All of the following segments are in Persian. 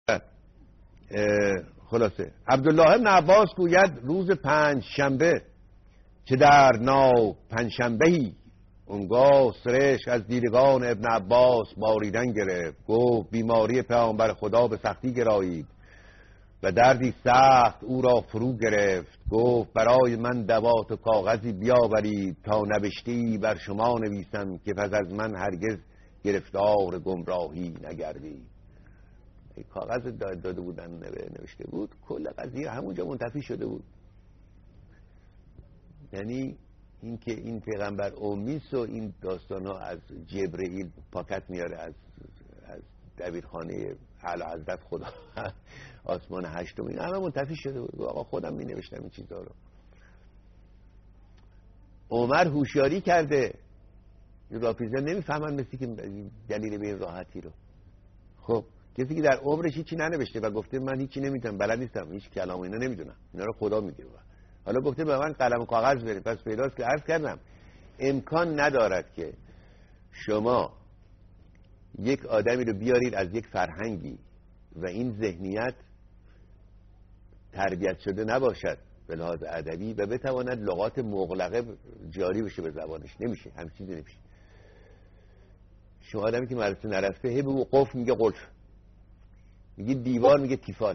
خلاصه عبدالله ابن عباس گوید روز پنجشنبه که در ناو پنجشنبهی اونگاه سرشک از دیدگان ابن عباس باریدن گرفت. گفت بیماری پیامبر خدا به سختی گرایید و دردی سخت او را فرو گرفت. گفت برای من دوات و کاغذی بیاورید تا نبشته‌ای بر شما نویسم که پس از من هرگز گرفتار گمراهی نگردید. کاغذ داده بودن نوشته بود، کل قضیه همونجا منتفی شده بود. یعنی اینکه این پیغمبر امیست و این داستان ها از جبرئیل پاکت میاره از دبیرخانه اعلی حضرت خدا آسمان هشتم، این همه منتفی شده بود. آقا خودم می نوشتم این چیزها رو. عمر هوشیاری کرده، رافیزه نمیفهمن مثل که دلیل به این راحتی رو. خب کسی که در عمرش هیچی ننوشته و گفته من هیچی نمیدونم، بلد نیستم، هیچ کلام اینا نمیدونم، اینا رو خدا میگه، حالا گفته به من قلم و کاغذ بریم، پس پیداست که عرض کردم امکان ندارد که شما یک آدمی رو بیارید از یک فرهنگی و این ذهنیت تربیت شده نباشد به لحاظ ادبی و بتواند لغات مغلقه جاری بشه به زبانش. نمیشه، همین چیزی نمیشه. شما آدمی که مدرسه نرفته هی به قفل میگه قلف، میگه دیوار میگه تیفال،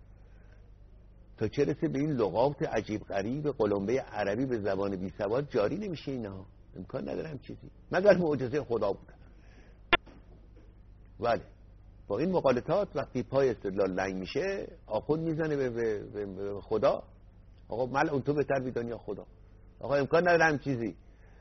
تا چه رسه به این لغات عجیب غریب قلمبه عربی به زبان بی سواد جاری نمیشه. اینا امکان ندارم چیزی مگر معجزه خدا بوده. ولی با این مقالطات وقتی پای استدلال لنگ میشه آخوند میزنه به خدا. آقا مل اون تو بهتر میدانی یا خدا؟ آقا امکان ندارم چیزی.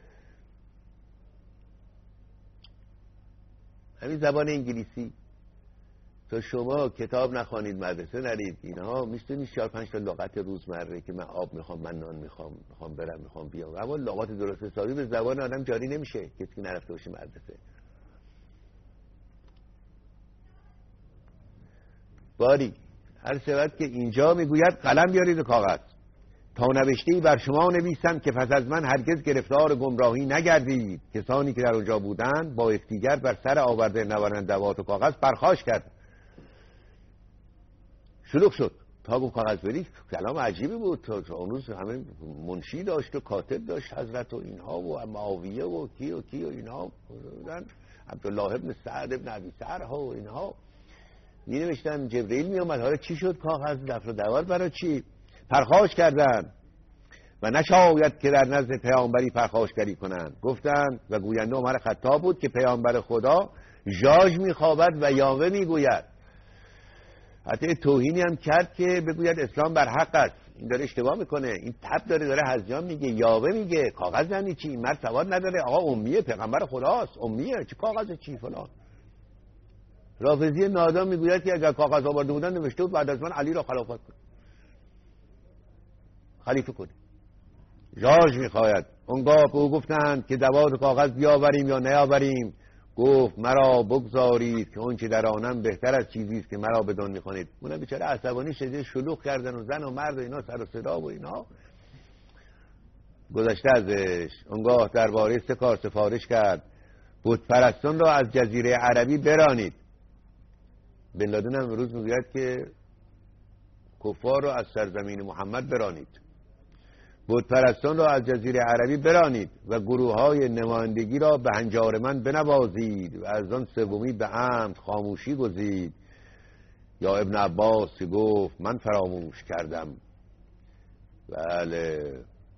همین زبان انگلیسی تا شما کتاب نخوانید، مدرسه نرید، اینها میشتونید 4-5 تا لغت روزمره که من آب میخوام، من نان میخوام برم، میخوام بیام، اما لغات درست حسابی به زبان آدم جاری نمیشه کسی که نرفته باشه مدرسه. باری هر شود که اینجا میگوید قلم بیارید و کاغذ تا نوشته‌ای بر شما نویسم که پس از من هرگز گرفتار گمراهی نگردید. کسانی که در اونجا بودند با یکدیگر بر سر آورده نوارند دوات و کاغذ پرخاش کرد. شلوغ شد تا گفت کاغذ برید. کلام عجیبی بود، تا اون روز همه منشی داشت و کاتب داشت حضرت و اینها و معاویه و کی و اینها بودن، عبدالله ابن سعد ابن ابی سرح و اینها می نوشتن. جبرئیل می اومد، حالا چی شد؟ کاغذ دفتر و دوار برای چی؟ پرخاش کردن و نشاید که در نزد پیامبری پرخاشگری کنند. گفتند و گوینده عمر خطاب بود که پیامبر خدا ژاژ میخوابد و یاوه میگوید. حتی توهینی هم کرد که بگوید اسلام بر حق است. این داره اشتباه میکنه، این تب داره هزیان میگه، یاوه میگه. کاغذ یعنی چی؟ این مرد سواد نداره، آقا امیه، پیغمبر خداست، امیه، چه کاغذ چی فلان. رافضی نادان میگوید که اگر کاغذ آورده بودن نوشته بود بعد از من علی را خلیفه کنی. ژاژ میخواید. اونگاه به او گفتند که دوات کاغذ بیاوریم یا نیاوریم. گفت مرا بگذارید که اون چه در آنم بهتر از چیزی است که مرا بدون میکنید. اونم بیچاره عصبانی شده، شلوغ کردن و زن و مرد و اینا سر و صدا و اینا گذشته ازش. اونگاه درباره 3 کار سفارش کرد. بت پرستان را از جزیره عربی برانید. بن لادن هم امروز میگوید که کفار را از سرزمین محمد برانید. بت پرستان را از جزیره عربی برانید و گروه های نمایندگی را به هنجار من بنوازید و از آن سومی به عمد خاموشی گزید. یا ابن عباس گفت من فراموش کردم. بله.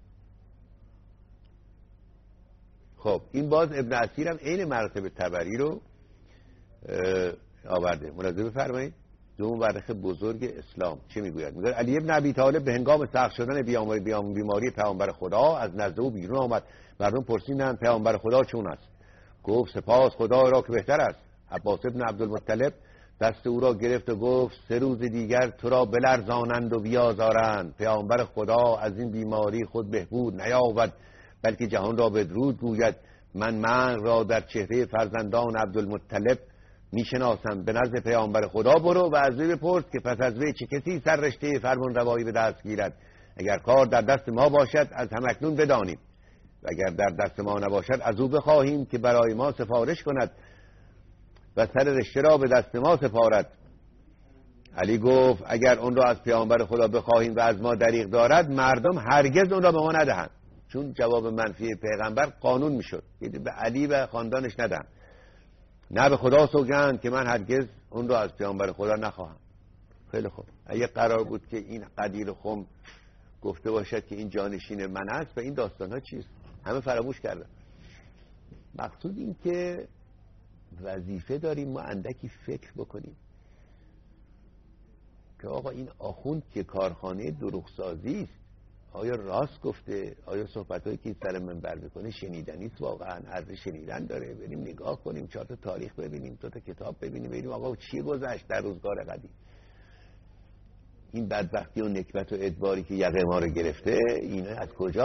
خب این باز ابن اسیر هم عین مراتب تبری رو آورده. ملاحظه بفرمایید. دوم مورخ بزرگ اسلام چه میگوید؟ میگه علی ابن ابی طالب به هنگام سخت شدن بیماری پیامبر خدا از نزد او بیرون آمد. مردم پرسیدند پیامبر خدا چون است؟ گفت سپاس خدا را که بهتر است. عباس ابن عبدالمطلب دست او را گرفت و گفت 3 روز دیگر تو را بلرزانند و بیازارند. پیامبر خدا از این بیماری خود بهبود نیابد بلکه جهان را بدرود گوید من را در چهره فرزندان عبدالمطلب میشناسم. به نزد پیامبر خدا برو و از وی بپرس که پس از وی چه کسی سر رشته فرمان روایی به دست گیرد. اگر کار در دست ما باشد از همکنون بدانیم و اگر در دست ما نباشد از او بخواهیم که برای ما سفارش کند و سر رشته را به دست ما سپارد. علی گفت اگر اون را از پیامبر خدا بخواهیم و از ما دریغ دارد مردم هرگز اون را به ما ندهند. چون جواب منفی پیغمبر قانون میشد، یعنی به علی و خاندانش ندن. نه به خدا سوگند که من هرگز اون را از پیامبر خدا نخواهم. خیلی خوب، اگه قرار بود که این قدیر خم گفته باشد که این جانشین من است و این داستان ها چیست، همه فراموش کردن. مقصود این که وظیفه داریم ما اندکی فکر بکنیم که آقا این آخوند که کارخانه دروغسازی است، آیا راست گفته؟ آیا صحبتایی که سر منبر میکنه شنیدنی است؟ واقعا ارزش شنیدن داره؟ بریم نگاه کنیم، 4 تا تاریخ ببینیم، 2 تا کتاب ببینیم، ببینیم آقا چی گذشت در روزگار قدیم. این بدبختی و نکبت و ادباری که یقه ما رو گرفته، اینا از کجا